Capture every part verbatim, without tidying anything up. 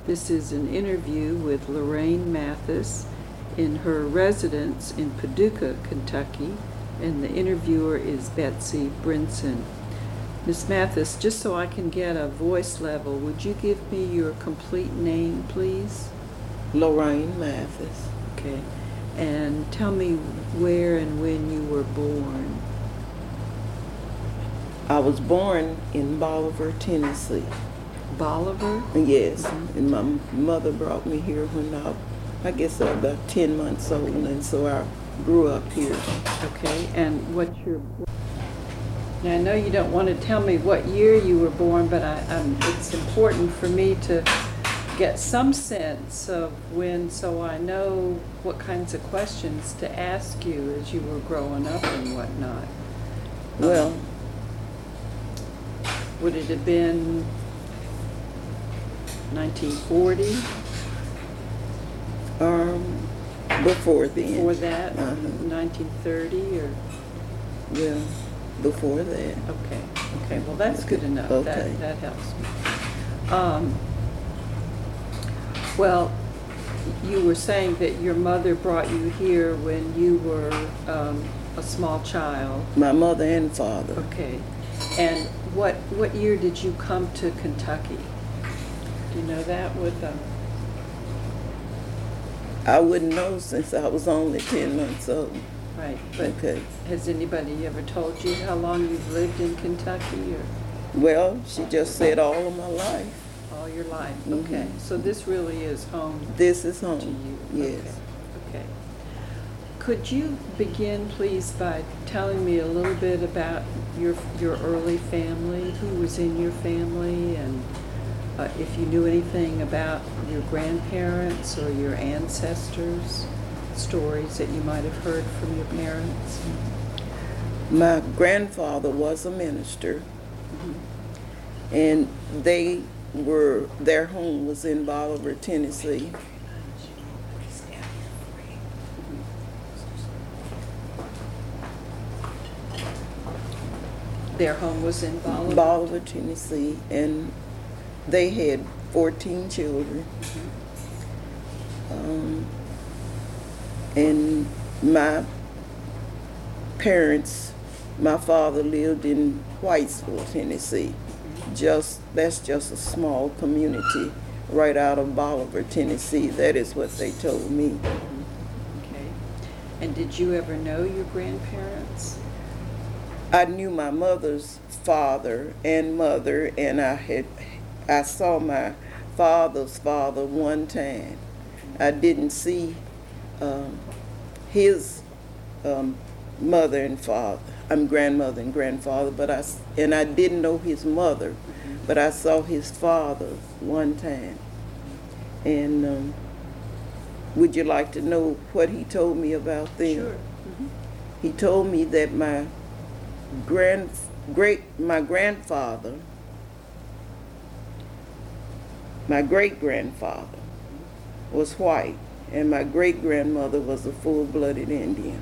This is an interview with Lorraine Mathis in her residence in Paducah, Kentucky, and the interviewer is Betsy Brinson. Miz Mathis, just so I can get a voice level, would you give me your complete name, please? Lorraine Mathis. Okay. And tell me where and when you were born. I was born in Bolivar, Tennessee. Bolivar? Yes, Mm-hmm. and my mother brought me here when I, I guess I was about ten months old, and so I grew up here. Okay, and what's your... Now, I know you don't want to tell me what year you were born, but I, um, it's important for me to get some sense of when, so I know what kinds of questions to ask you as you were growing up and whatnot. Well, Um, would it have been nineteen forty? um, before then. Before that? Uh-huh. nineteen thirty or? Well, before that. Okay, okay, well, that's good enough. Okay. That, that helps me. Um, well, you were saying that your mother brought you here when you were um, a small child. My mother and father. Okay, and what what year did you come to Kentucky? Do you know that with um? I wouldn't know since I was only ten months old. Right, but Okay. has anybody ever told you how long you've lived in Kentucky or Well, she just said all of my life. all your life? Mhm. Okay, so this really is home This is to home. you. Yes. Okay. Okay. Could you begin, please, by telling me a little bit about your your early family? Who was in your family, and uh, if you knew anything about your grandparents or your ancestors, stories that you might have heard from your parents? My grandfather was a minister, Mm-hmm. and they were, their home was in Bolivar, Tennessee. Their home was in Bolivar? Bolivar, Tennessee, and they had fourteen children. Um, and my parents, my father lived in Whitesville, Tennessee. Just, that's just a small community right out of Bolivar, Tennessee. That is what they told me. Okay. And did you ever know your grandparents? I knew my mother's father and mother, and I had, I saw my father's father one time. I didn't see um, his um, mother and father. I'm grandmother and grandfather, but I s- and I didn't know his mother, but I saw his father one time. And um, would you like to know what he told me about them? Sure. Mhm. He told me that my grand great my grandfather, my great grandfather, was white, and my great grandmother was a full-blooded Indian.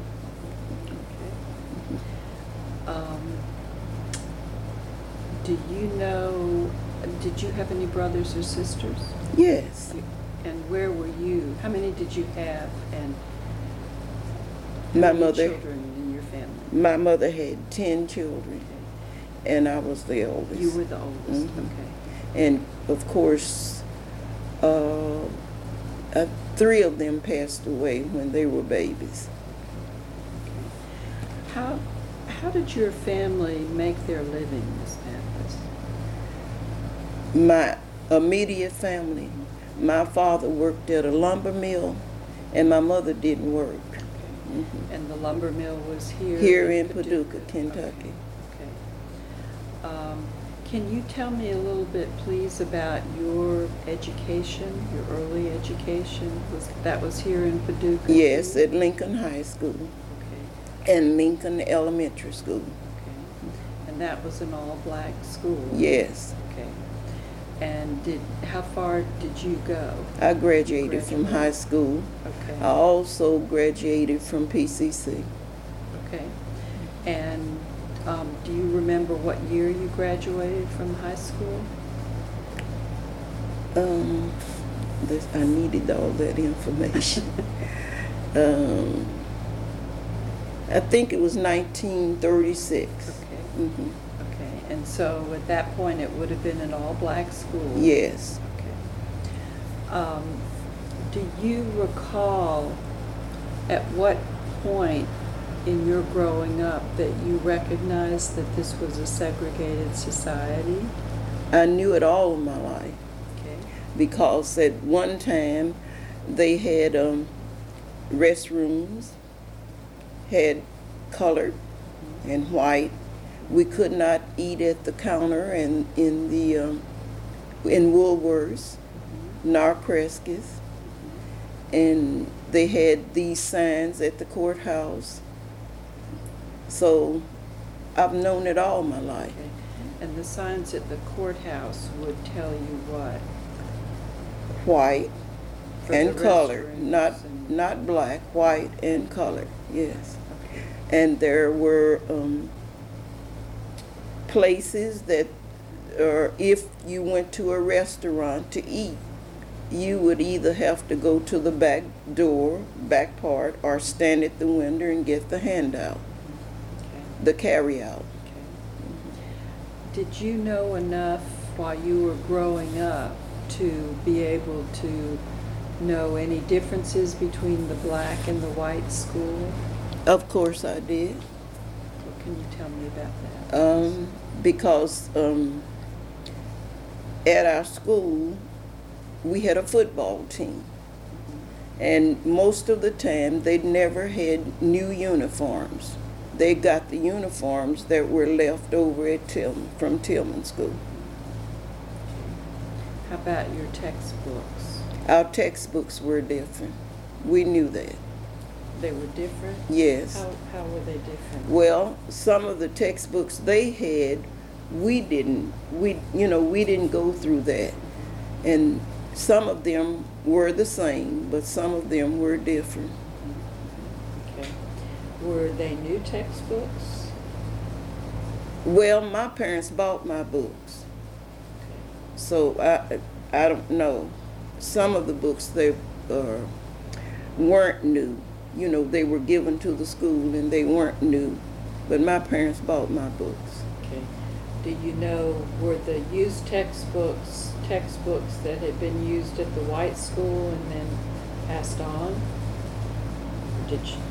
Um, do you know, did you have any brothers or sisters? Yes, And where were you? How many did you have? And how my many mother. children in your family? My mother had ten children, and I was the oldest. You were the oldest, Mhm. okay. And of course, uh, uh, three of them passed away when they were babies. How, how did your family make their living, Miss Mathis? My immediate family, my father worked at a lumber mill, and my mother didn't work. Mhm. And the lumber mill was here? Here in Paducah, Kentucky. Okay. Um, Can you tell me a little bit, please, about your education, your early education? Was that was here in Paducah? Yes, too? at Lincoln High School Okay. and Lincoln Elementary School. Okay. And that was an all-black school? Yes, Okay. And did how far did you go? I graduated You from graduated. high school. Okay. I also graduated from P C C. Okay. And um, do you remember what year you graduated from high school? Um, this, I needed all that information. um, I think it was nineteen thirty-six. Okay. Mm-hmm. Okay, and so at that point, it would have been an all-black school? Yes. Okay. Um, do you recall at what point in your growing up that you recognized that this was a segregated society? I knew it all my life. Okay. Because at one time they had um, restrooms, had colored and white. We could not eat at the counter and in the um, in Woolworths, nor Preske's, and they had these signs at the courthouse. So I've known it all my life. Okay. And the signs at the courthouse would tell you what? White For and the colored, restrooms not and- not black, white and colored. Yes. Okay. And there were um, places that, or if you went to a restaurant to eat, you would either have to go to the back door, back part, or stand at the window and get the handout, Okay. the carry-out. Okay. Did you know enough while you were growing up to be able to know any differences between the black and the white school? Of course I did, What can you tell me about that? um, because um, at our school, we had a football team. And most of the time, they never had new uniforms. They got the uniforms that were left over at Tillman, from Tillman School. How about your textbooks? Our textbooks were different. We knew that. They were different? Yes. How, how were they different? Well, some of the textbooks they had, we didn't. We, you know, we didn't go through that. And some of them were the same, but some of them were different. Okay. Were they new textbooks? Well, my parents bought my books, so I I don't know. Some of the books they uh, weren't new. You know, they were given to the school and they weren't new. But my parents bought my books. Okay. Do you know, were the used textbooks textbooks that had been used at the white school and then passed on? Or did you?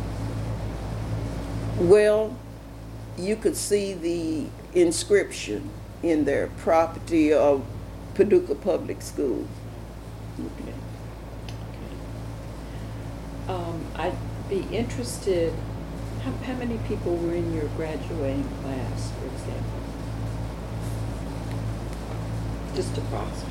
Well, you could see the inscription in their property of Paducah Public Schools. Okay. Okay. Um, I'd be interested, how, how many people were in your graduating class, for example? Just approximately.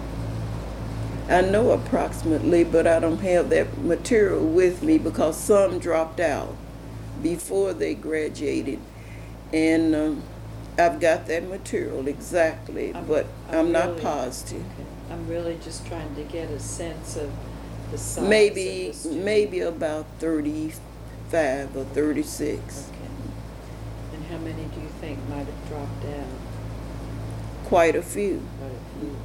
I know approximately, but I don't have that material with me because some dropped out before they graduated. And um, I've got that material exactly, I'm- but I'm I'm not really- positive. Okay. I'm really just trying to get a sense of the size of Maybe, the student. maybe about thirty-five or thirty-six. Okay. And how many do you think might have dropped out? Quite a few. Quite a few.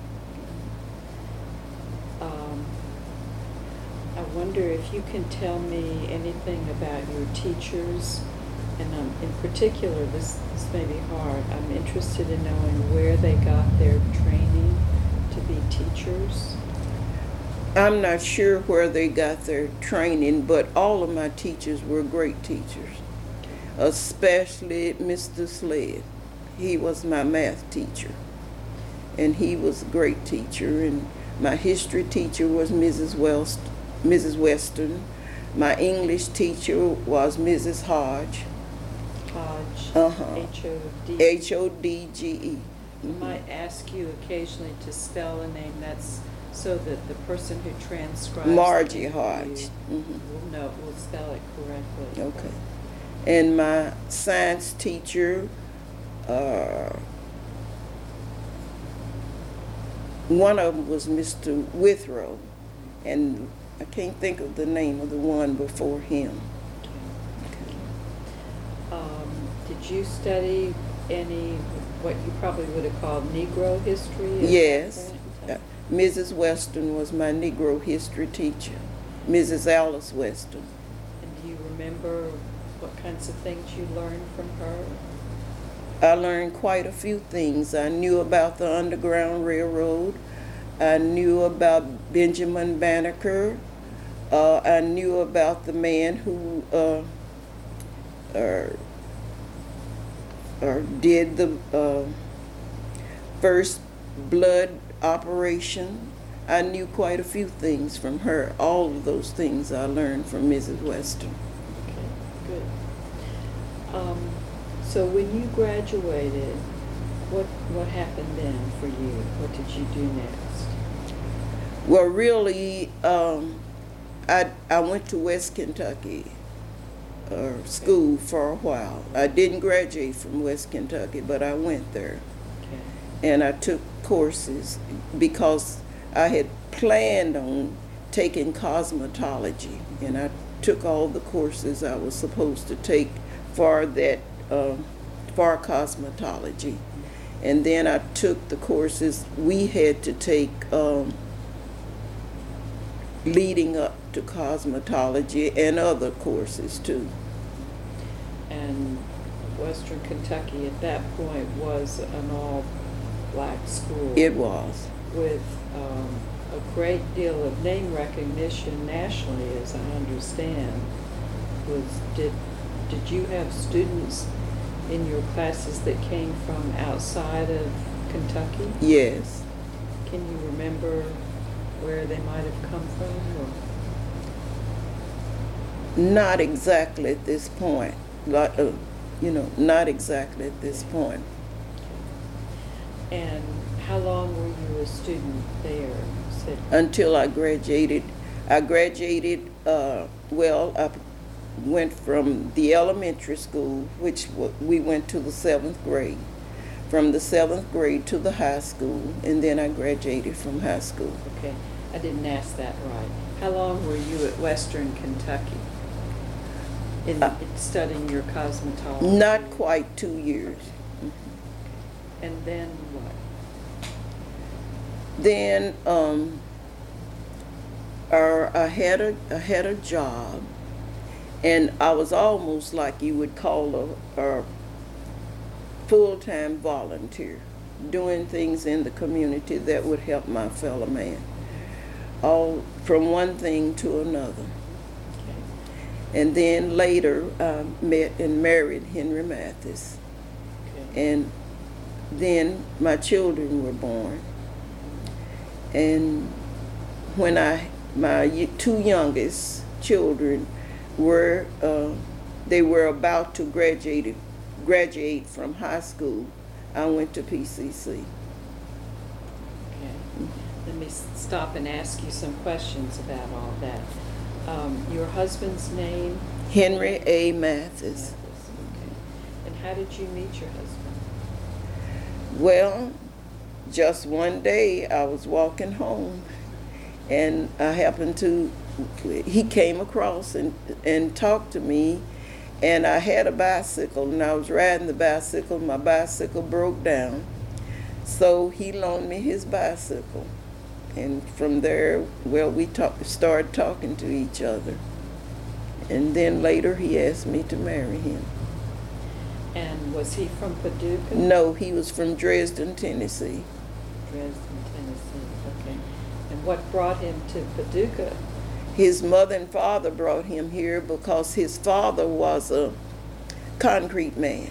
Um, I wonder if you can tell me anything about your teachers, and um, in particular, this, this may be hard, I'm interested in knowing where they got their training to be teachers. I'm not sure where they got their training, but all of my teachers were great teachers, especially Mister Sled. He was my math teacher, and he was a great teacher. And my history teacher was Missus West, Missus Weston. My English teacher was Missus Hodge. Hodge, Uh-huh. H O D. H O D G E. I might ask you occasionally to spell a name that's so that the person who transcribes the Margie interview Hodge. Mhm. will know, will spell it correctly. Okay. And my science teacher, uh, one of them was Mister Withrow, and I can't think of the name of the one before him. Um, did you study any, what you probably would have called Negro history? at that Yes. point in Uh, time? Missus Weston was my Negro history teacher, Missus Alice Weston. And do you remember what kinds of things you learned from her? I learned quite a few things. I knew about the Underground Railroad. I knew about Benjamin Banneker. Uh, I knew about the man who uh, uh, uh, did the uh, first blood operation. I knew quite a few things from her. All of those things I learned from Missus Weston. Okay, good. Um, so when you graduated, what what happened then for you? What did you do next? Well, really, um, I I went to West Kentucky uh, school for a while. I didn't graduate from West Kentucky, but I went there. Okay. And I took courses because I had planned on taking cosmetology, and I took all the courses I was supposed to take for that uh, for cosmetology. And then I took the courses we had to take um, leading up to cosmetology and other courses too. And Western Kentucky at that point was an all-black school. It was. With um, a great deal of name recognition nationally, as I understand. Was did did you have students in your classes that came from outside of Kentucky? Yes. Can you remember where they might have come from? Or? Not exactly at this point. Like, uh, you know, not exactly at this point. And how long were you a student there? You said Until I graduated. I graduated, uh, well, I went from the elementary school, which w- we went to the seventh grade, from the seventh grade to the high school, and then I graduated from high school. Okay, I didn't ask that right. How long were you at Western Kentucky in, Uh, in studying your cosmetology? Not quite two years. And then what? Then um, uh, I had a I had a job, and I was almost like you would call a, a full-time volunteer, doing things in the community that would help my fellow man, all from one thing to another. Okay. And then later I met and married Henry Mathis, Okay. and then my children were born. And when I, my y- two youngest children were, uh, they were about to graduate, graduate from high school, I went to P C C. Okay. Let me s- stop and ask you some questions about all that. Um, your husband's name? Henry A. Mathis. Okay. And how did you meet your husband? Well, just one day I was walking home, and I happened to, he came across and, and talked to me, and I had a bicycle, and I was riding the bicycle. My bicycle broke down, so he loaned me his bicycle. And from there, well, we talk, started talking to each other. And then later he asked me to marry him. And was he from Paducah? No, he was from Dresden, Tennessee. Dresden, Tennessee. Okay. And what brought him to Paducah? His mother and father brought him here because his father was a concrete man.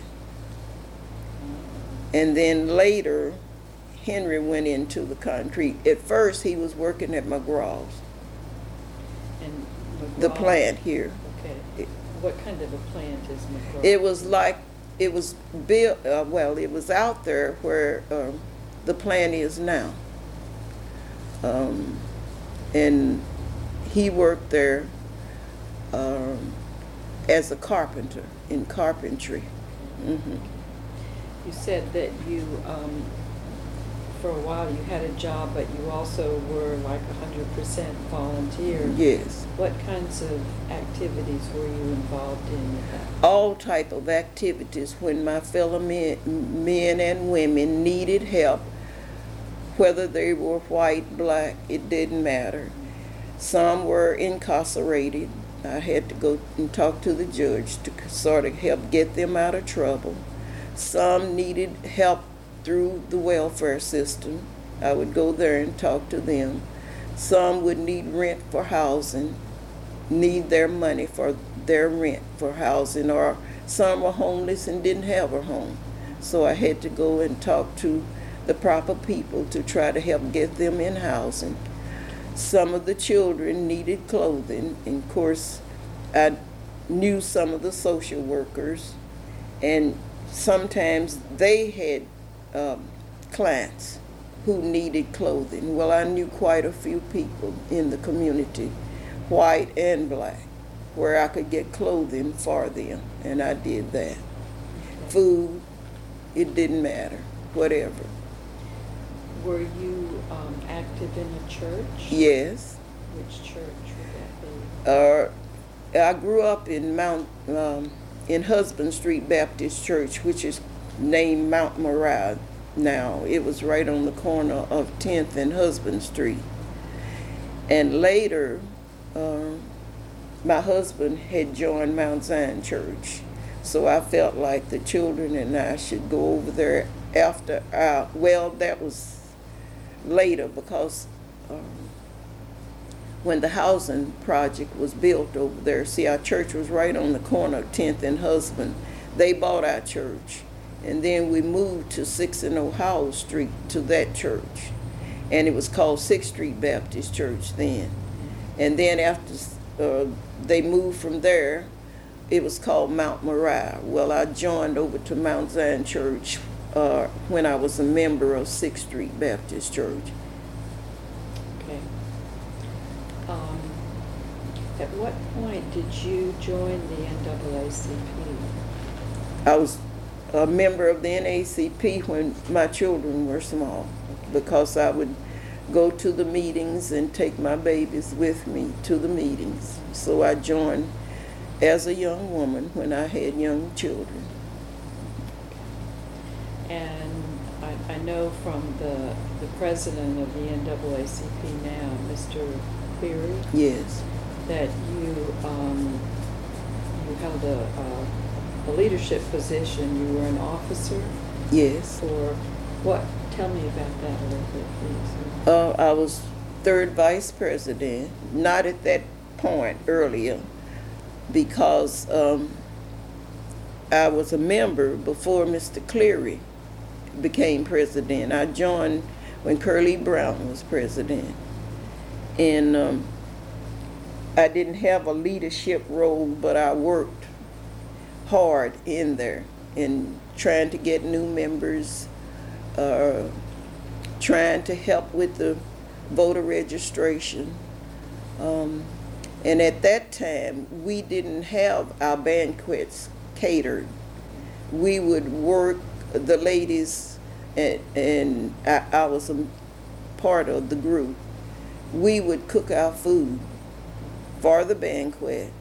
And then later, Henry went into the concrete. At first, he was working at McGraw's, And the McGraw- plant here. Okay. What kind of a plant is McGraw? It was like, it was built, uh, well, it was out there where um, the plant is now. Um, and he worked there um, as a carpenter, in carpentry. Mm-hmm. You said that you, um, for a while, you had a job, but you also were like a hundred percent volunteer. Yes. What kinds of activities were you involved in at that? All type of activities when my fellow men, men and women needed help, whether they were white, black, it didn't matter. Some were incarcerated. I had to go and talk to the judge to sort of help get them out of trouble. Some needed help through the welfare system. I would go there and talk to them. Some would need rent for housing, need their money for their rent for housing, or some were homeless and didn't have a home. So I had to go and talk to the proper people to try to help get them in housing. Some of the children needed clothing, and of course I knew some of the social workers, and sometimes they had um, clients who needed clothing. Well, I knew quite a few people in the community, white and black, where I could get clothing for them, and I did that. Food, it didn't matter, whatever. Were you um, active in a church? Yes. Which church would that be? Uh, I grew up in Mount, um, in Husband Street Baptist Church, which is named Mount Moriah now. It was right on the corner of tenth and Husband Street. And later, uh, my husband had joined Mount Zion Church, so I felt like the children and I should go over there after our, well, that was later, because um, when the housing project was built over there, see, our church was right on the corner of tenth and Husband. They bought our church, and then we moved to six and oh Howell Street to that church, and it was called sixth Street Baptist Church then. And then after uh, they moved from there, it was called Mount Moriah. Well, I joined over to Mount Zion Church uh, when I was a member of sixth Street Baptist Church. Okay. Um, at what point did you join the N double A C P? I was a member of the N double A C P when my children were small, because I would go to the meetings and take my babies with me to the meetings. So I joined as a young woman when I had young children. And I, I know from the, the president of the N double A C P now, Mister Cleary, Yes. that you um, you held a, a, a leadership position. You were an officer. Yes. For what? Tell me about that a little bit, please. Uh, I was third vice president, not at that point, earlier, because um, I was a member before Mister Cleary became president. I joined when Curly Brown was president. And um, I didn't have a leadership role, but I worked hard in there in trying to get new members, uh, trying to help with the voter registration. Um, and at that time, we didn't have our banquets catered. We would work, the ladies, and, and I, I was a part of the group, we would cook our food for the banquet,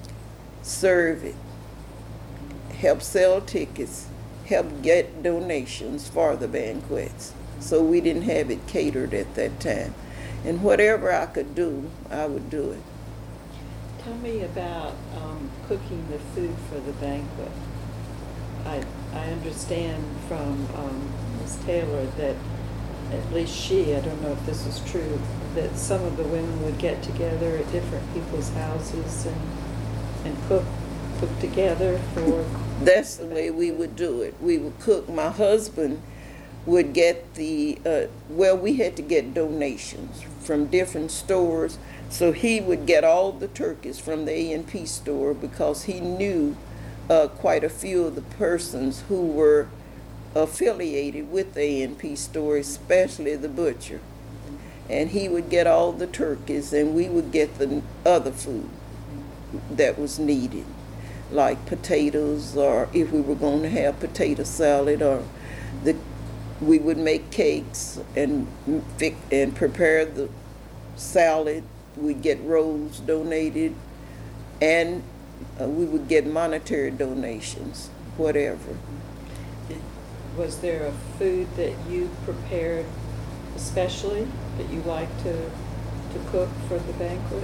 serve it, help sell tickets, help get donations for the banquets. So we didn't have it catered at that time. And whatever I could do, I would do it. Tell me about um, cooking the food for the banquet. I, I understand from um, Miz Taylor that at least she, I don't know if this is true, that some of the women would get together at different people's houses and, and cook, cook together for... That's the way we would do it. We would cook. My husband would get the, uh, well, we had to get donations from different stores, so he would get all the turkeys from the A and P store because he knew uh, quite a few of the persons who were affiliated with the A and P store, especially the butcher. And he would get all the turkeys, and we would get the other food that was needed, like potatoes, or if we were going to have potato salad, or the we would make cakes and and prepare the salad. We'd get rolls donated, and uh, we would get monetary donations, whatever. Was there a food that you prepared especially that you like to, to cook for the banquet?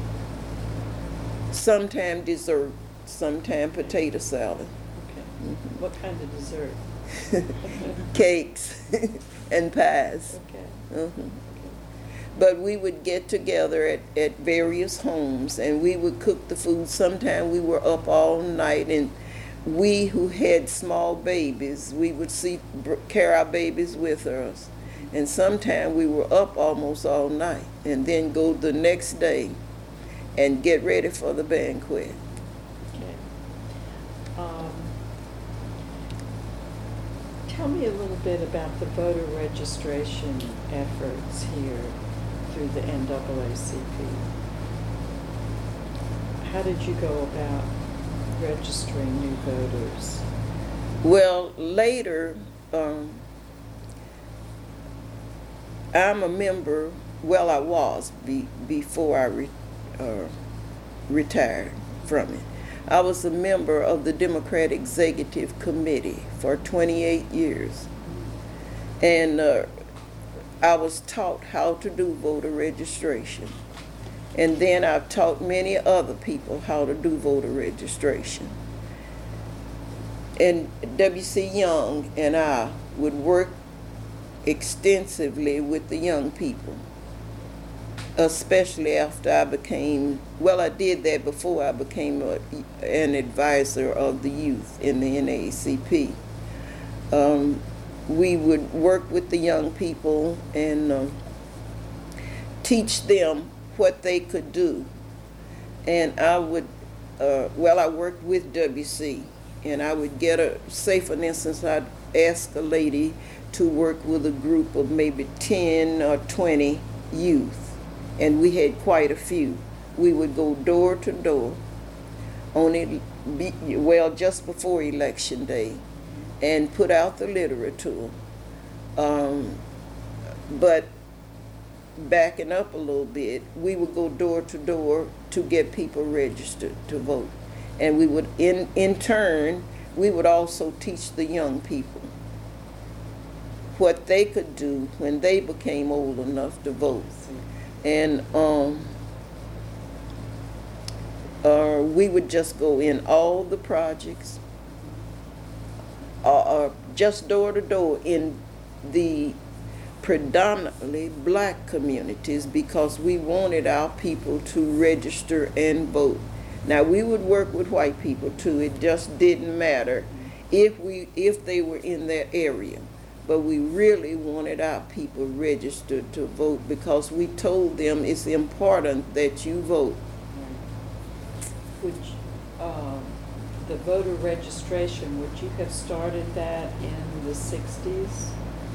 Sometime dessert, sometime potato salad. Okay. Mm-hmm. What kind of dessert? Cakes and pies. Okay. Uh-huh. But we would get together at, at various homes and we would cook the food. Sometimes we were up all night, and we who had small babies, we would see carry our babies with us. And sometimes we were up almost all night and then go the next day and get ready for the banquet. Okay. Um, tell me a little bit about the voter registration efforts here through the N double A C P. How did you go about registering new voters? Well, later, um, I'm a member, well, I was be, before I re, uh, retired from it. I was a member of the Democrat Executive Committee for twenty-eight years. And uh, I was taught how to do voter registration. And then I've taught many other people how to do voter registration. And W C Young and I would work extensively with the young people, especially after I became, well, I did that before I became a, an advisor of the youth in the N double A C P. Um, we would work with the young people and uh, teach them what they could do. And I would, uh, well, I worked with W C, and I would get a, say for instance, I'd ask a lady to work with a group of maybe ten or twenty youth, and we had quite a few. We would go door to door on it, well, just before election day, and put out the literature. Um, but backing up a little bit, we would go door to door to get people registered to vote. And we would, in, in turn, we would also teach the young people what they could do when they became old enough to vote. And um, uh, we would just go in all the projects, uh, uh, just door to door in the predominantly black communities, because we wanted our people to register and vote. Now, we would work with white people too. It just didn't matter if we if they were in their area. But we really wanted our people registered to vote, because we told them it's important that you vote. Would you, uh, the voter registration, would you have started that in the sixties?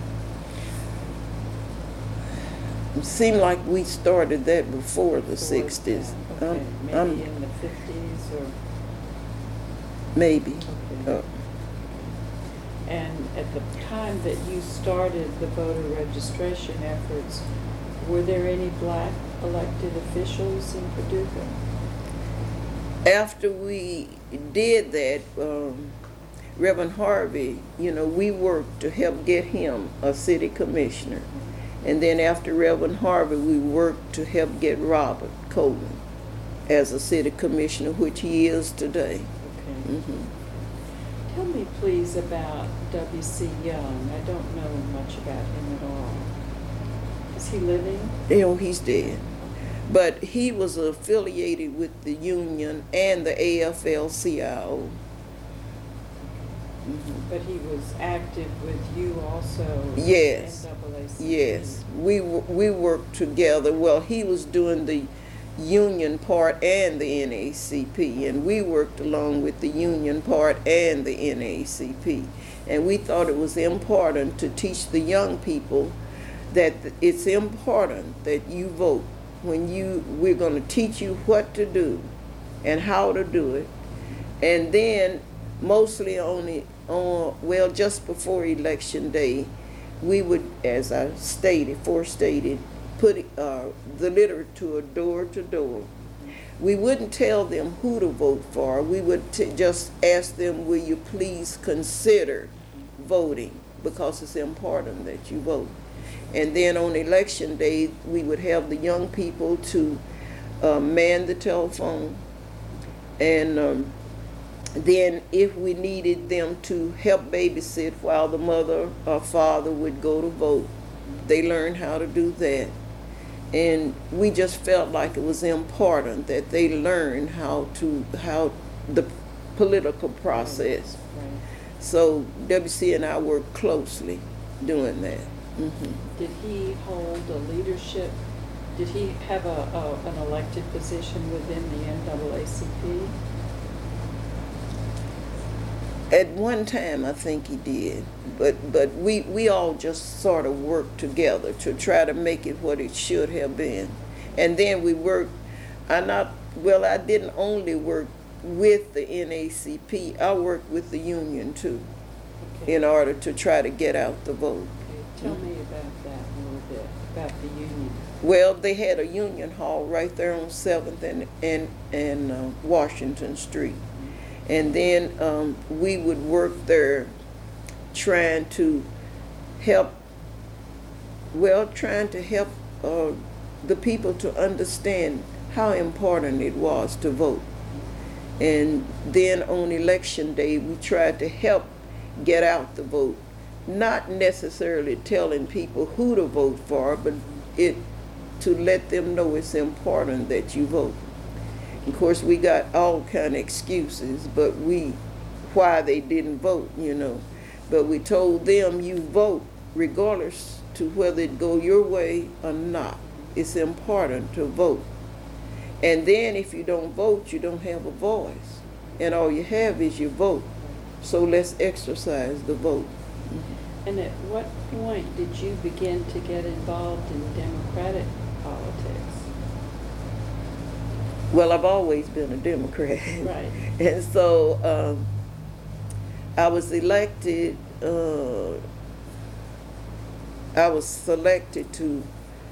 It seemed like we started that before the sixties. Okay. Um, Maybe um, in the fifties or? Maybe. Okay. Uh, And at the time that you started the voter registration efforts, were there any black elected officials in Paducah? After we did that, um, Reverend Harvey, you know, we worked to help get him a city commissioner. And then after Reverend Harvey, we worked to help get Robert Coleman as a city commissioner, which he is today. Okay. Mm-hmm. Tell me, please, about W C Young. I don't know much about him at all. Is he living? You know, he's dead. But he was affiliated with the union and the A F L C I O. Mm-hmm. But he was active with you also? Yes. N double A C P. Yes. We, we worked together. Well, he was doing the union part and the N double A C P, and we worked along with the union part and the N double A C P. And we thought it was important to teach the young people that it's important that you vote. When you, we're going to teach you what to do and how to do it. And then mostly only on, well, just before election day, we would, as I stated, forestated, put uh, the literature door to door. We wouldn't tell them who to vote for. We would t just ask them, will you please consider voting, because it's important that you vote. And then on election day, we would have the young people to uh, man the telephone. And um, then if we needed them to help babysit while the mother or father would go to vote, they learned how to do that. And we just felt like it was important that they learn how to, how the political process. Right. So W C and I worked closely doing that. Mm-hmm. Did he hold a leadership, did he have a, a, an elected position within the N double A C P? At one time, I think he did, but but we, we all just sort of worked together to try to make it what it should have been. And then we worked, I not, well, I didn't only work with the N A C P, I worked with the union too, Okay. in order to try to get out the vote. Okay. Tell me about that a little bit, about the union. Well, they had a union hall right there on seventh and, and, and uh, Washington Street. And then um, we would work there trying to help, well, trying to help uh, the people to understand how important it was to vote. And then on election day, we tried to help get out the vote, not necessarily telling people who to vote for, but it to let them know it's important that you vote. Of course, we got all kind of excuses, but we, why they didn't vote, you know. But we told them, you vote regardless to whether it go your way or not. It's important to vote. And then if you don't vote, you don't have a voice. And all you have is your vote. So let's exercise the vote. And at what point did you begin to get involved in Democratic politics? Well, I've always been a Democrat. Right. And so um, I was elected, uh, I was selected to,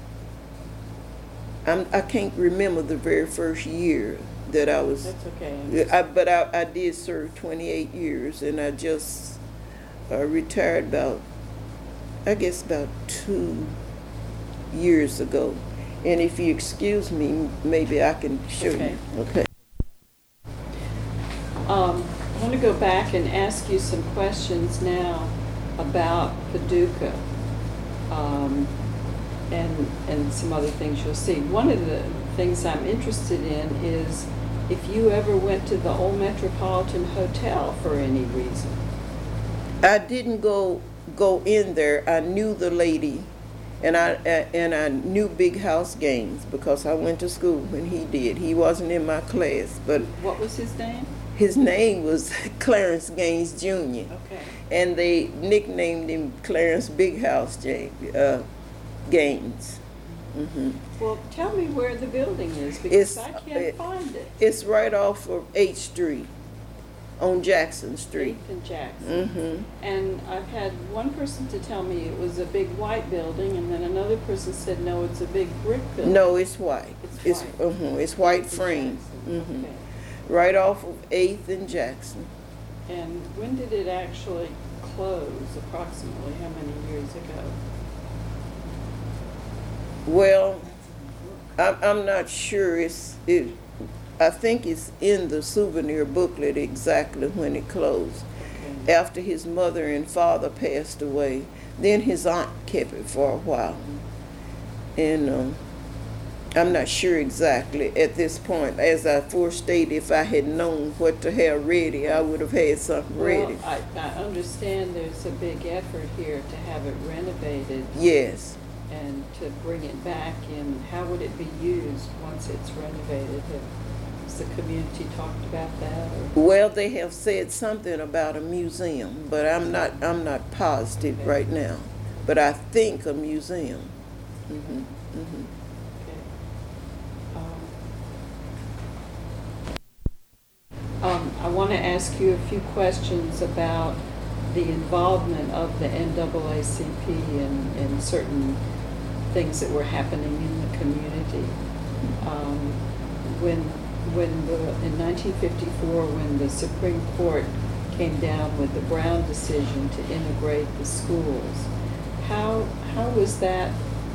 I'm, I can't remember the very first year that I was. That's okay. I, but I, I did serve twenty-eight years, and I just uh, retired about, I guess about two years ago. And if you excuse me, maybe I can show Okay. you. Okay. Um, I want to go back and ask you some questions now about Paducah, um, and and some other things you'll see. One of the things I'm interested in is if you ever went to the Old Metropolitan Hotel for any reason. I didn't go go in there. I knew the lady, and I and I knew Big House Gaines because I went to school when he did. He wasn't in my class, but What was his name? his name was Clarence Gaines Junior Okay. And they nicknamed him Clarence Big House James, uh, Gaines. Mm-hmm. Well, tell me where the building is because It's, I can't it- find it. It's right off of eighth Street, on Jackson Street. eighth and Jackson. Mm-hmm. And I've had one person to tell me it was a big white building, and then another person said, no, it's a big brick building. No, it's white. It's It's white. uh-huh, it's white eighth and frame. Jackson. Mm-hmm. Okay. Right off of eighth and Jackson. And when did it actually close, approximately how many years ago? Well, I'm, I'm not sure. It's it. I think it's in the souvenir booklet exactly when it closed. Okay. After his mother and father passed away, then his aunt kept it for a while. And um, I'm not sure exactly at this point. As I forestated, if I had known what to have ready, I would have had something ready. Well, I, I understand there's a big effort here to have it renovated Yes. and to bring it back in. How would it be used once it's renovated? Has the community talked about that? Or? Well, they have said something about a museum, but I'm not I'm not positive Okay. right now. But I think a museum. Mm-hmm. Mm-hmm. Um, um, I want to ask you a few questions about the involvement of the N double A C P in, in certain things that were happening in the community. Um, when, when the, in nineteen fifty-four, when the Supreme Court came down with the Brown decision to integrate the schools, how, how was that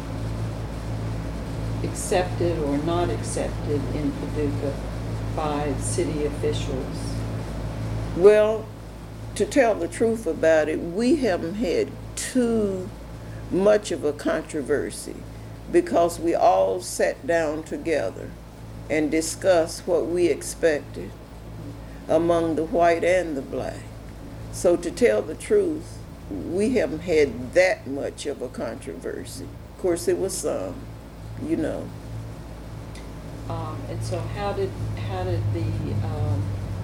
accepted or not accepted in Paducah by city officials? Well, to tell the truth about it, we haven't had too much of a controversy because we all sat down together and discussed what we expected among the white and the black. So to tell the truth, we haven't had that much of a controversy. Of course, it was some, you know. Um, and so how did, how did the, um,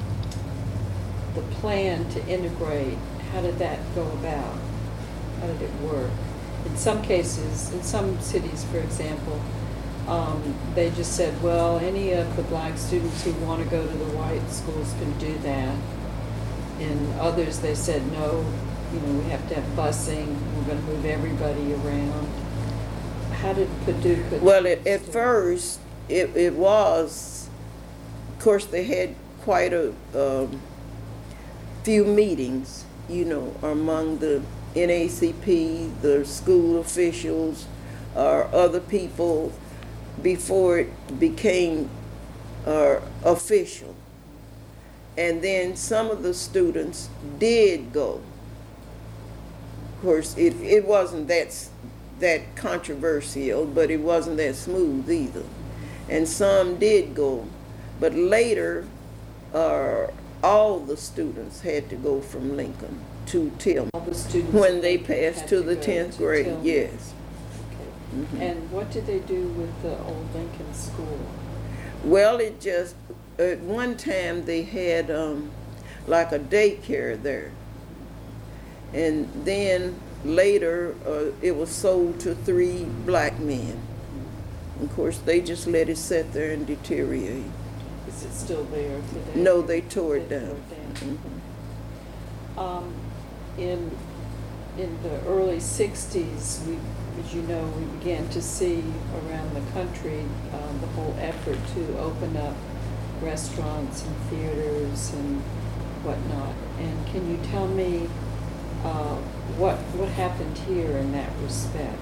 the plan to integrate, how did that go about? How did it work? In some cases, in some cities, for example, um, they just said, well, any of the black students who want to go to the white schools can do that. In others, they said, no, you know, we have to have busing, we're going to move everybody around. How did Paducah? Well, at, at first, it, it was, of course, they had quite a um, few meetings, you know, among the N A C P, the school officials, or other people before it became uh, official. And then some of the students did go. Of course, it, it wasn't that, that controversial, but it wasn't that smooth either. And some did go. But later, uh, all the students had to go from Lincoln to Tillman. All the students When they had passed to the go tenth to grade, Tillman. yes. Okay. Mhm. And what did they do with the old Lincoln School? Well, it just, at one time they had um, like a daycare there. And then later uh, it was sold to three black men. Of course, they just let it sit there and deteriorate. Is it still there today? No, they tore it They down. tore it down. Mhm. Um, in, in the early sixties, we, as you know, we began to see around the country um, the whole effort to open up restaurants and theaters and whatnot. And can you tell me uh, what what happened here in that respect?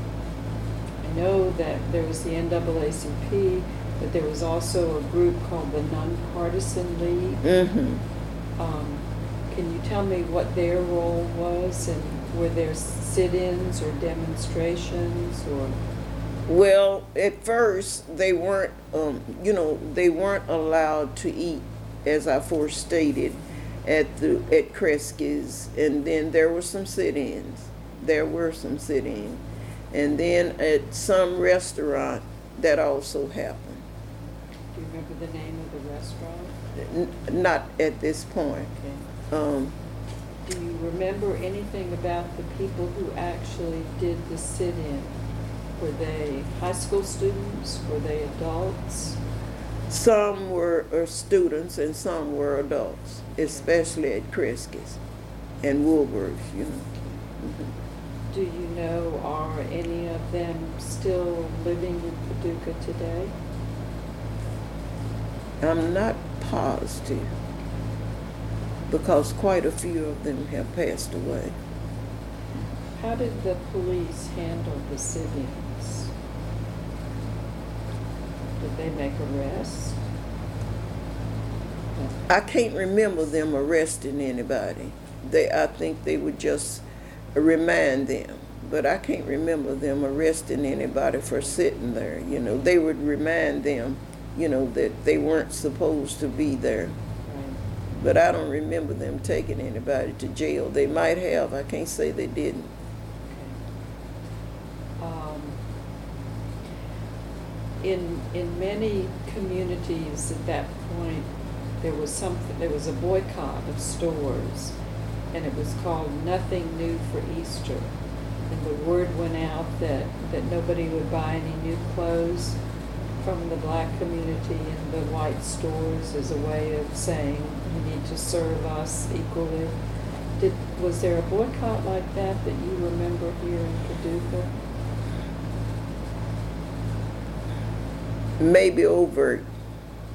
I know that there was the N double A C P, but there was also a group called the Nonpartisan League. Mm-hmm. Um, can you tell me what their role was, and were there sit-ins or demonstrations or? Well, at first they weren't, um, you know, they weren't allowed to eat, as I first stated, at the at Kresge's, and then there were some sit-ins. There were some sit-ins, and then at some restaurant that also happened. Do you remember the name of the restaurant? N- not at this point. Okay. Um, Do you remember anything about the people who actually did the sit-in? Were they high school students? Were they adults? some were uh, students and some were adults, especially at Kresge's and Woolworths, you know. Mhm. Do you know, are any of them still living in Paducah today? I'm not positive because quite a few of them have passed away. How did the police handle the sit-ins? Did they make arrests? I can't remember them arresting anybody. They, I think they would just remind them, but I can't remember them arresting anybody for sitting there. You know, they would remind them, you know, that they weren't supposed to be there. Right. But I don't remember them taking anybody to jail. They might have. I can't say they didn't. Okay. Um, in in many communities at that point, there was something. There was a boycott of stores, and it was called "Nothing New for Easter." And the word went out that that nobody would buy any new clothes from the black community in the white stores as a way of saying you need to serve us equally. Did was there a boycott like that that you remember here in Paducah? Maybe overt.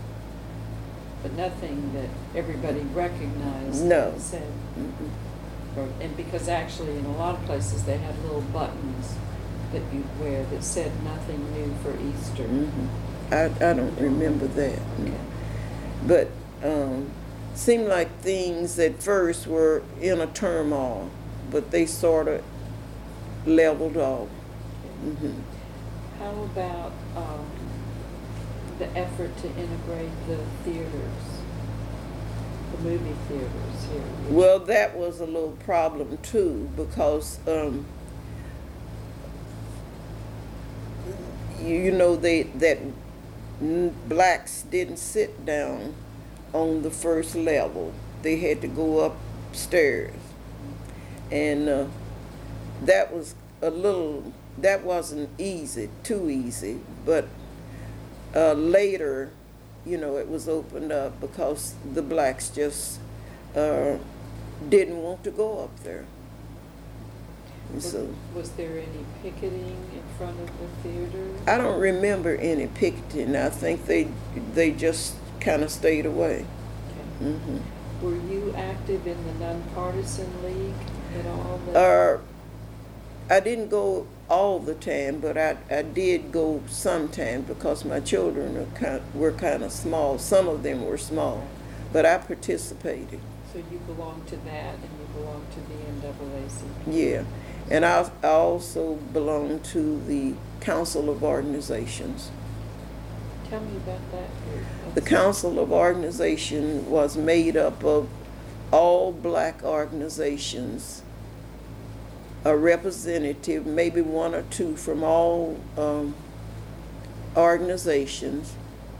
But nothing that everybody recognized No. and said. Mm-mm. Or, and because actually in a lot of places they had little buttons that you wear that said nothing new for Easter. Mhm. I, I don't remember that. Okay. But um, seemed like things at first were in a turmoil, but they sort of leveled off. Okay. hmm How about um, the effort to integrate the theaters, the movie theaters here? which- Well, that was a little problem too, because um, you, you know they that n- blacks didn't sit down on the first level; they had to go upstairs, and uh, that was a little. That wasn't easy, too easy, but uh, later, you know, it was opened up because the blacks just uh, didn't want to go up there. And Was, so was there any picketing in front of the theater? I don't remember any picketing. I think they they just kind of stayed away. Okay. hmm Were you active in the nonpartisan league at all? that- Uh, I didn't go all the time, but I, I did go sometimes because my children are kind, were kind of small. Some of them were small, but I participated. So you belong to that and you belong to the N double A C P? Yeah, and I, I also belong to the Council of Organizations. Tell me about that group. The Council of Organization was made up of all black organizations, a representative, maybe one or two from all um, organizations.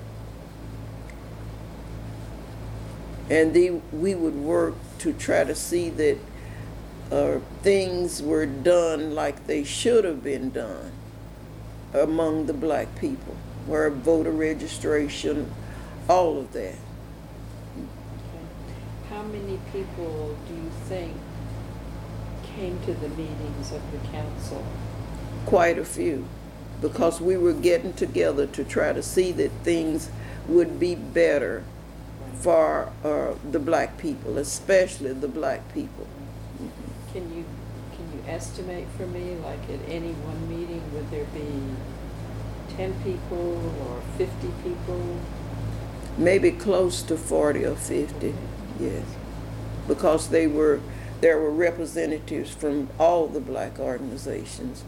And they, we would work to try to see that uh, things were done like they should have been done among the black people, where voter registration, all of that. Okay. How many people do you think came to the meetings of the council? Quite a few, because we were getting together to try to see that things would be better for uh, the black people, especially the black people. Can you can you estimate for me, like at any one meeting, would there be ten people or fifty people? Maybe close to forty or fifty, yes, because they were there were representatives from all the black organizations.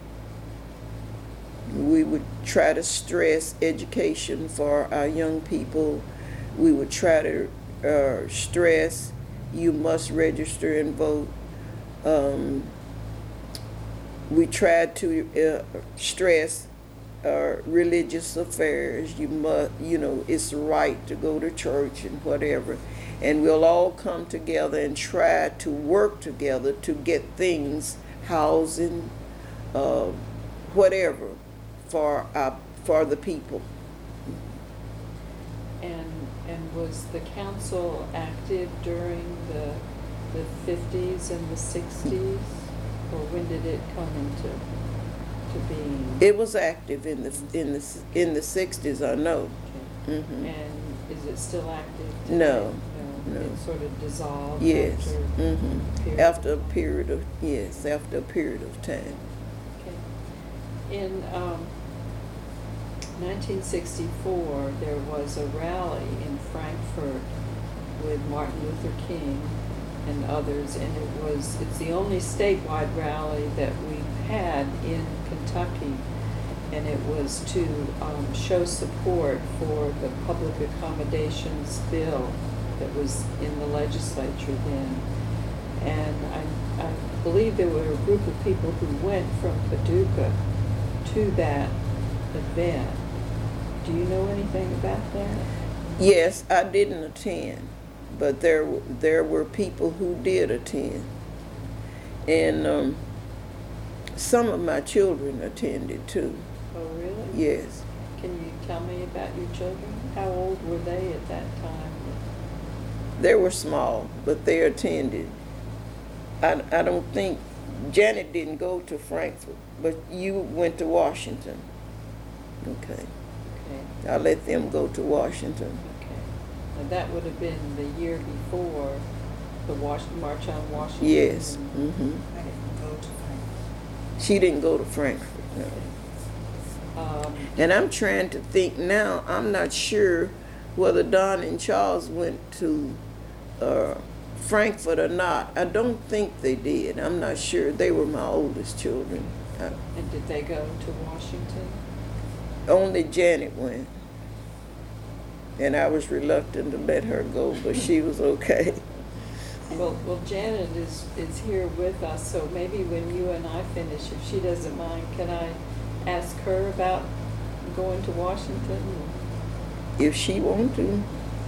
We would try to stress education for our young people. We would try to uh, stress you must register and vote. Um, we tried to uh, stress uh, religious affairs. You must, you know, it's right to go to church and whatever. And we'll all come together and try to work together to get things, housing, uh, whatever, for our, for the people. And and was the council active during the the fifties and the sixties, or when did it come into to being? It was active in the in the in the sixties, I know. Okay. hmm And is it still active today? No, No. no. It sort of dissolved Yes. after hmm a period. After a period of yes, after a period of time. Okay. In um, nineteen sixty-four, there was a rally in Frankfurt with Martin Luther King and others, and it was it's the only statewide rally that we've had in Kentucky, and it was to um, show support for the public accommodations bill that was in the legislature then. And I, I believe there were a group of people who went from Paducah to that event. Do you know anything about that? Yes, I didn't attend, but there w- there were people who did attend, and um, some of my children attended too. Oh, really? Yes, Can you tell me about your children? How old were they at that time? they were small, but they attended. I I don't think Janet didn't go to Frankfurt, but you went to Washington. Okay, Okay, I'll let them go to Washington. okay. Now, that would have been the year before the Wash, March on Washington? Yes. Mm-hmm. I didn't go to Frankfurt. She didn't go to Frankfurt, no. Um, And I'm trying to think now, I'm not sure whether Don and Charles went to uh, Frankfurt or not. I don't think they did. I'm not sure. They were my oldest children. Uh, and did they go to Washington? only Janet went. And I was reluctant to let her go, but she was okay. Well, well, Janet is, is here with us, so maybe when you and I finish, if she doesn't mind, can I ask her about going to Washington? If she wanted to.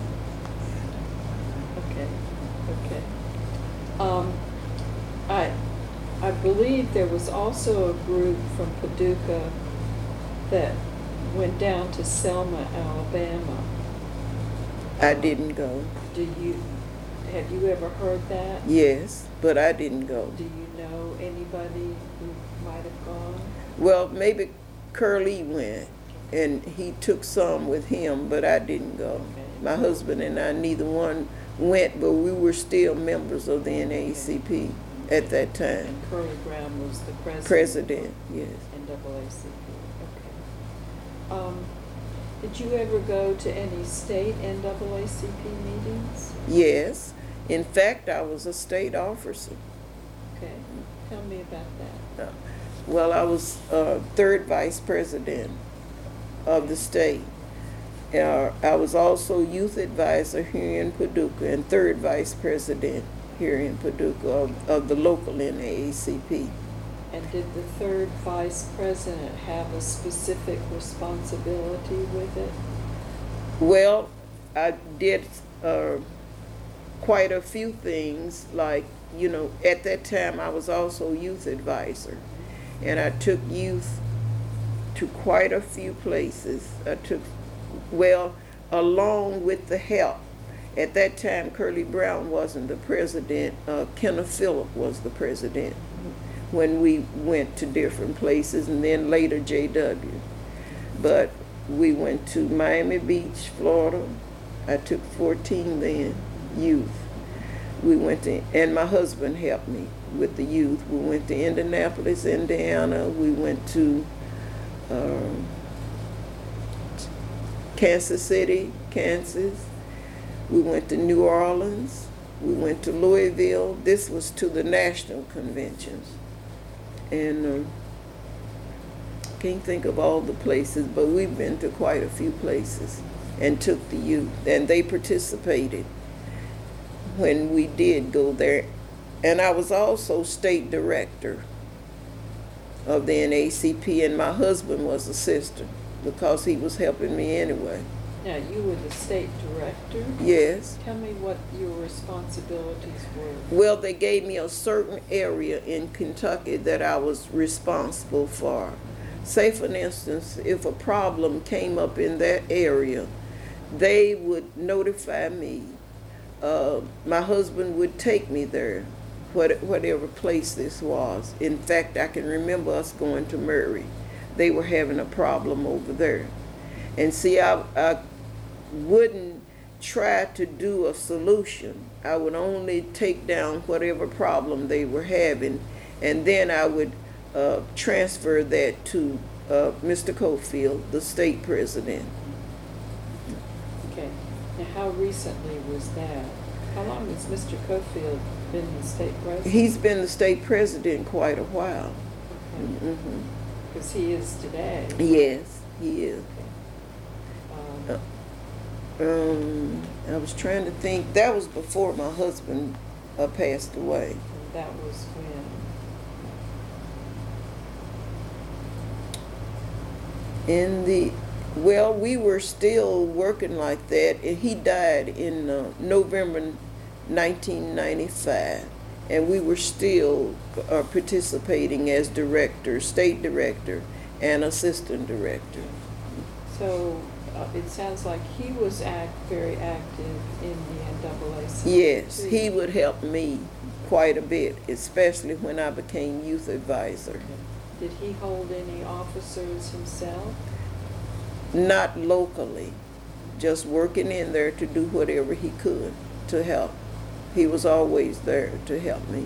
Okay, okay. Um, I, I believe there was also a group from Paducah that went down to Selma, Alabama. I didn't go. Do you, have you ever heard that? Yes, but I didn't go. Do you know anybody who might have gone? Well, maybe Curly went, and he took some with him, but I didn't go. Okay. My husband and I, neither one went, but we were still members of the N double A C P at that time. And Curly Brown was the president? President, yes. N double A C P, okay. Um, did you ever go to any state N double A C P meetings? Yes. In fact, I was a state officer. Okay, tell me about that. Uh, Well, I was uh, third vice president of the state. Uh, I was also youth advisor here in Paducah and third vice president here in Paducah of, of the local N double A C P. And did the third vice president have a specific responsibility with it? Well, I did uh, quite a few things, like, you know, at that time I was also youth advisor. And I took youth to quite a few places. I took, well, along with the help. At that time, Curly Brown wasn't the president. Uh, Kenneth Phillip was the president when we went to different places, and then later J W. But we went to Miami Beach, Florida. I took fourteen then, youth. We went to, and my husband helped me with the youth. We went to Indianapolis, Indiana. We went to um, Kansas City, Kansas. We went to New Orleans. We went to Louisville. This was to the national conventions. And um, can't think of all the places, but we've been to quite a few places and took the youth. And they participated when we did go there. And I was also state director of the N double A C P, and my husband was assistant because he was helping me anyway. Now, you were the state director? Yes. Tell me what your responsibilities were. Well, they gave me a certain area in Kentucky that I was responsible for. Say, for instance, if a problem came up in that area, they would notify me. Uh, my husband would take me there, what, whatever place this was. In fact, I can remember us going to Murray. They were having a problem over there. And see, I, I wouldn't try to do a solution. I would only take down whatever problem they were having, and then I would uh, transfer that to uh, Mister Cofield, the state president. Okay. Now, how recently was that? How long has Mister Cofield been the state president? He's been the state president quite a while. Okay. Because Mm-hmm. he is today. Yes, he is. Okay. Um, Um, I was trying to think. That was before my husband uh, passed away. and that was when? In the, well, we were still working like that, and he died in uh, November nineteen ninety-five, and we were still uh, participating as director, state director, and assistant director. So uh, it sounds like he was act, very active in the N double A C P. Yes, too. he would help me quite a bit, especially when I became youth advisor. Did he hold any officers himself? Not locally, just working in there to do whatever he could to help. he was always there to help me.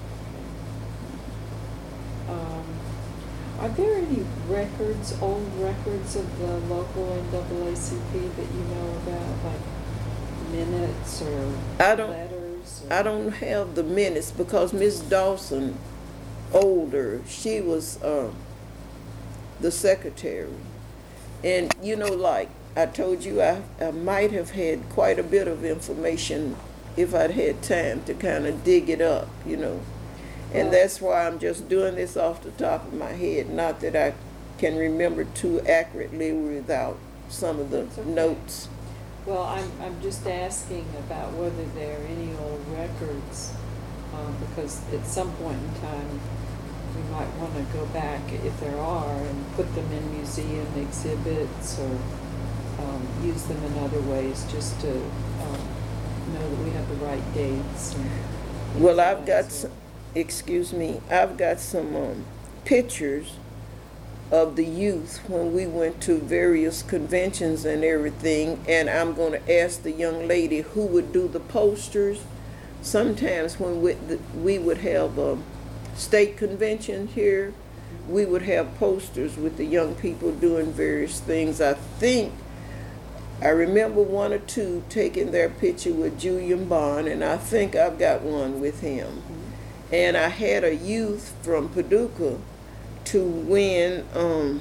Um, Are there any records, old records of the local N double A C P that you know about, like minutes or I don't- letters? or- I don't have the minutes because Miss Dawson, older, she was um, the secretary. And you know, like I told you, I, I might have had quite a bit of information if I'd had time to kind of dig it up, you know. And Well- that's why I'm just doing this off the top of my head, not that I can remember too accurately without some of the That's okay. notes. Well, I'm, I'm just asking about whether there are any old records, um, because at some point in time, we might want to go back, if there are, and put them in museum exhibits or um, use them in other ways, just to um, know that we have the right dates. And things Well, of I've that got sort. some, excuse me, I've got some um, pictures of the youth when we went to various conventions and everything, and I'm going to ask the young lady who would do the posters. Sometimes when we, we would have a state convention here, we would have posters with the young people doing various things. I think, I remember one or two taking their picture with Julian Bond, and I think I've got one with him. And I had a youth from Paducah to win, um,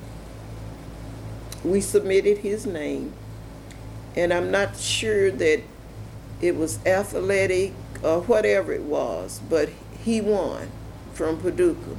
we submitted his name, and I'm not sure that it was athletic or whatever it was, but he won from Paducah.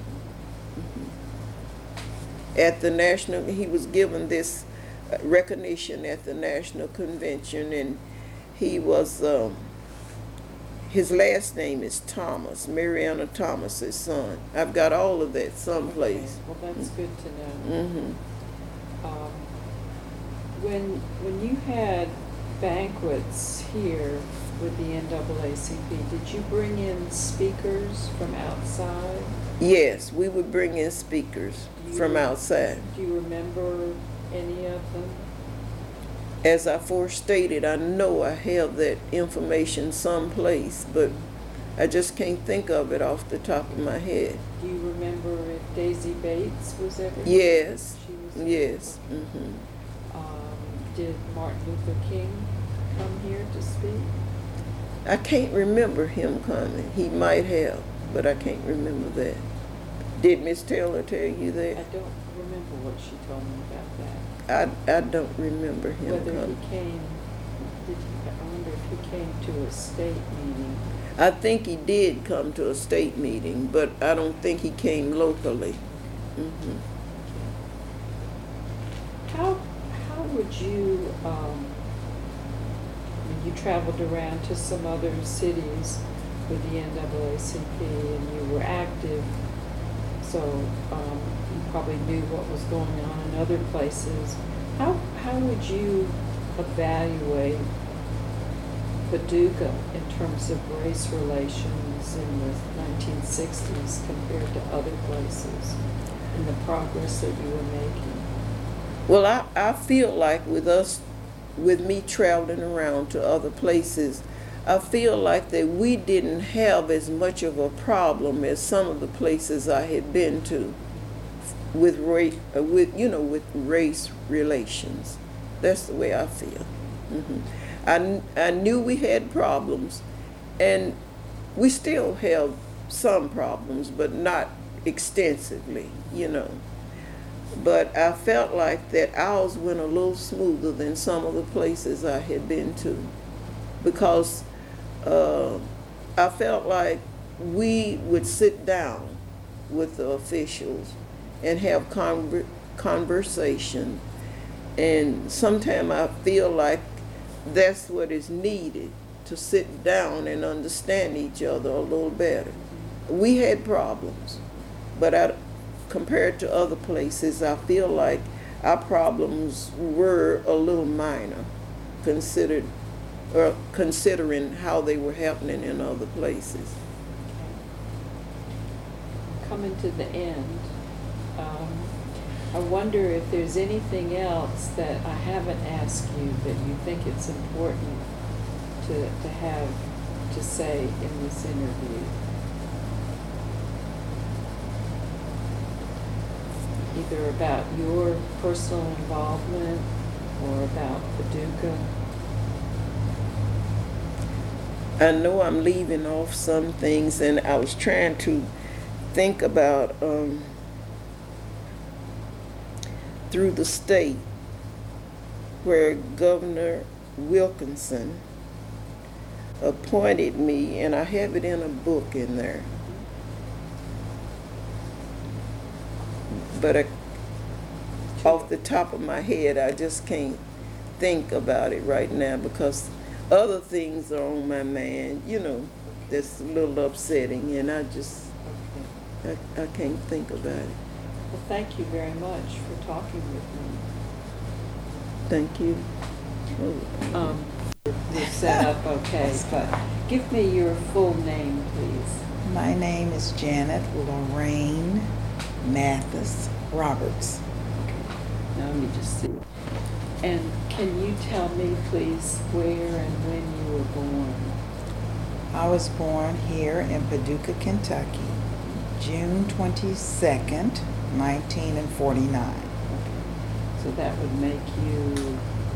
At the national, he was given this recognition at the national convention, and he was, um, his last name is Thomas, Mariana Thomas's son. I've got all of that someplace. Okay, well, that's good to know. Mm-hmm. Um, When, when you had banquets here with the N double A C P, did you bring in speakers from outside? Yes, we would bring in speakers Do you- from outside. Do you remember any of them? As I forestated, I know I have that information someplace, but I just can't think of it off the top of my head. Do you remember if Daisy Bates was ever here? Yes, She was yes. Mm-hmm. Um, did Martin Luther King come here to speak? I can't remember him coming. He might have, but I can't remember that. Did Miss Taylor tell you I that? don't remember what she told me about that. I, I don't remember him Whether coming. he came, did he, I wonder if he came to a state meeting. I think he did come to a state meeting, but I don't think he came locally. Mm-hmm. How, how would you, um, when you traveled around to some other cities with the N double A C P and you were active, so um, you probably knew what was going on in other places. How, how would you evaluate Paducah in terms of race relations in the nineteen sixties compared to other places and the progress that you were making? Well, I, I feel like with us, with me traveling around to other places, I feel like that we didn't have as much of a problem as some of the places I had been to with race, uh, with you know, with race relations. That's the way I feel. Mm-hmm. I, kn- I knew we had problems, and we still have some problems, but not extensively, you know. But I felt like that ours went a little smoother than some of the places I had been to, because uh, I felt like we would sit down with the officials and have conver- conversation, and sometimes I feel like that's what is needed, to sit down and understand each other a little better. We had problems, but I, compared to other places, I feel like our problems were a little minor, considered, or considering how they were happening in other places. Coming to the end, um, I wonder if there's anything else that I haven't asked you that you think it's important to, to have to say in this interview? Either about your personal involvement or about Paducah? I know I'm leaving off some things, and I was trying to think about um, through the state where Governor Wilkinson appointed me, and I have it in a book in there. But I, off the top of my head, I just can't think about it right now because other things are on my mind, you know, that's a little upsetting, and I just, Okay. I, I can't think about it. Well, thank you very much for talking with me. Thank you. Oh. Um, you're set up okay, but give me your full name, please. My name is Janet Lorraine Mathis Roberts. Okay. Now let me just see. And can you tell me, please, where and when you were born? I was born here in Paducah, Kentucky, June twenty-second, nineteen forty-nine. Okay. So that would make you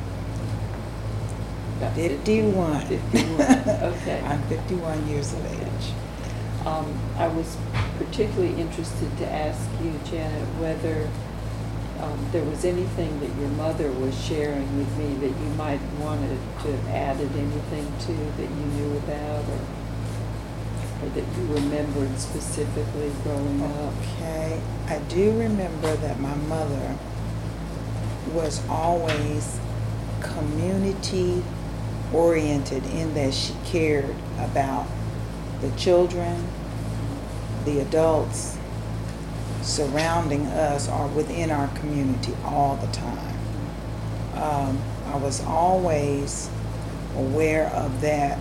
about fifty-one. fifty-one. Okay. I'm fifty-one years of age. Um, I was particularly interested to ask you, Janet, whether um, there was anything that your mother was sharing with me that you might wanted to have added anything to that you knew about, or, or that you remembered specifically growing up. Okay, I do remember that my mother was always community oriented in that she cared about the children, the adults surrounding us or within our community all the time. Um, I was always aware of that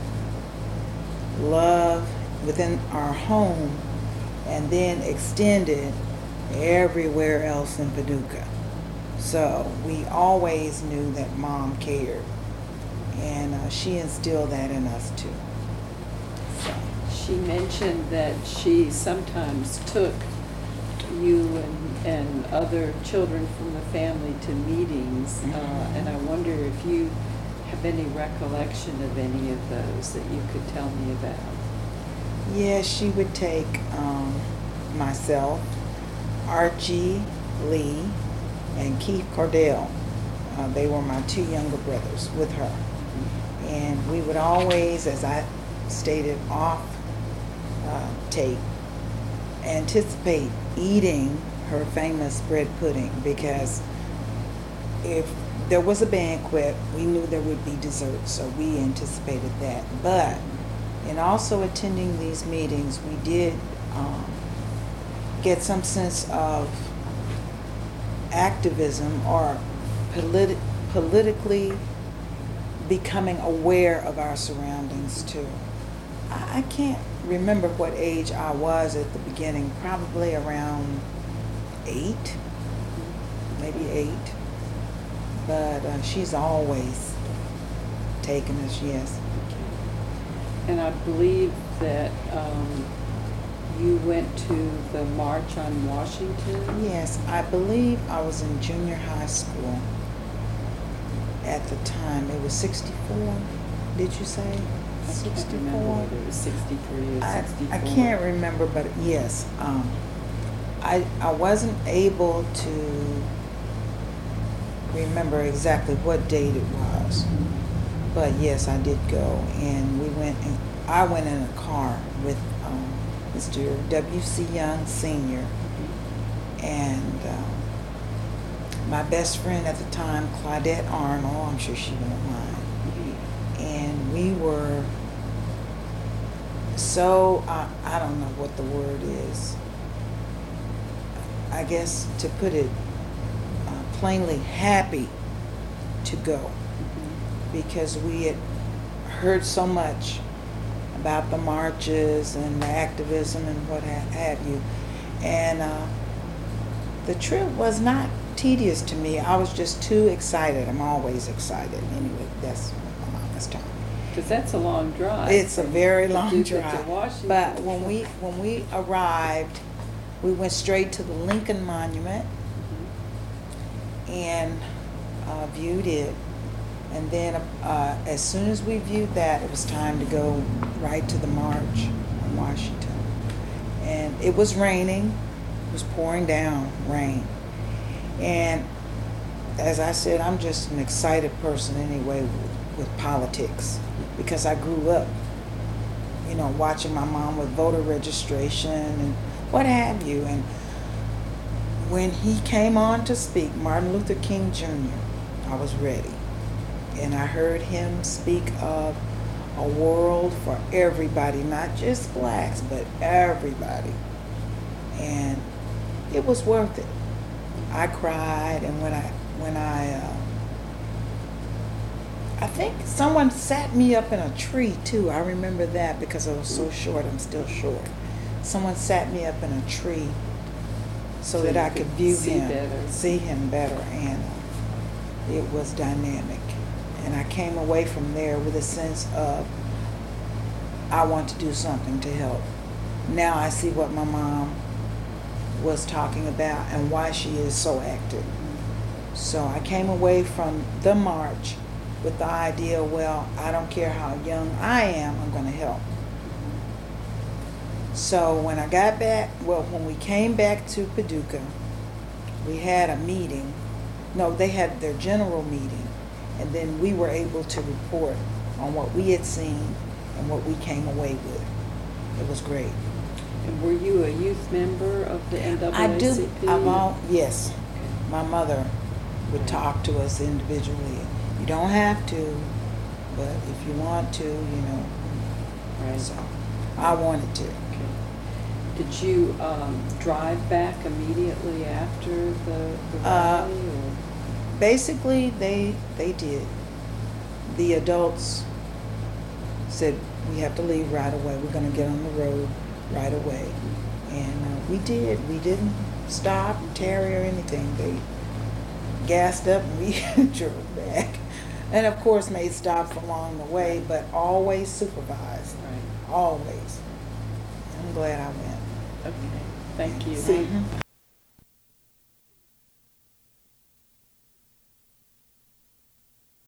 love within our home and then extended everywhere else in Paducah. So we always knew that Mom cared, and uh, she instilled that in us too. So. She mentioned that she sometimes took you and, and other children from the family to meetings, Mm-hmm. uh, and I wonder if you have any recollection of any of those that you could tell me about. Yeah, she would take um, myself, Archie Lee, and Keith Cordell. Uh, they were my two younger brothers with her. And we would always, as I stated off uh, tape, anticipate eating her famous bread pudding, because if there was a banquet, we knew there would be dessert, so we anticipated that. But in also attending these meetings, we did um, get some sense of activism or politi- politically becoming aware of our surroundings too. I, I can't remember what age I was at the beginning, probably around eight, maybe eight. But uh, she's always taken us, yes. And I believe that um, you went to the March on Washington? Yes, I believe I was in junior high school at the time. It was sixty-four, did you say? I can't remember sixty-four? whether it was sixty-three or I, sixty-four. I can't remember, but yes. Um, I, I wasn't able to remember exactly what date it was. But yes, I did go, and we went. In, I went in a car with um, Mister W C Young Senior and um, my best friend at the time, Claudette Arnold. I'm sure she won't mind. And we were so uh, I don't know what the word is. I guess to put it uh, plainly, happy to go, because we had heard so much about the marches and the activism and what ha- have you. And uh, the trip was not tedious to me. I was just too excited. I'm always excited. Anyway, that's my mama's time. Because that's a long drive. It's a from very long Paducah to drive. Washington. But when we when we arrived, we went straight to the Lincoln Monument and uh, viewed it. And then uh, as soon as we viewed that, it was time to go right to the march on Washington. And it was raining. It was pouring down rain. And as I said, I'm just an excited person anyway with, with politics, because I grew up, you know, watching my mom with voter registration and what have you. And when he came on to speak, Martin Luther King Junior, I was ready. And I heard him speak of a world for everybody, not just blacks, but everybody. And it was worth it. I cried, and when I, when I, uh, I think someone sat me up in a tree too. I remember that because I was so short. I'm still short. Someone sat me up in a tree so, So that you I could could view see him, better. see him better, and uh, it was dynamic. And I came away from there with a sense of, I want to do something to help. Now I see what my mom was talking about and why she is so active. So I came away from the march with the idea, well, I don't care how young I am, I'm going to help. So when I got back, well, when we came back to Paducah, we had a meeting. No, they had their general meeting. And then we were able to report on what we had seen and what we came away with. It was great. And were you a youth member of the N double I A C do. P? I've all, yes. My mother would talk to us individually. You don't have to, but if you want to, you know. Right. So I wanted to. Okay. Did you um, drive back immediately after the, the Uh, rally? Or? Basically, they they did. The adults said, we have to leave right away. We're going to get on the road right away. And uh, we did. We didn't stop, tarry, or anything. They gassed up and we drove back. And of course made stops along the way, but always supervised. Right. Always. I'm glad I went. Okay. Thank you. Mhm.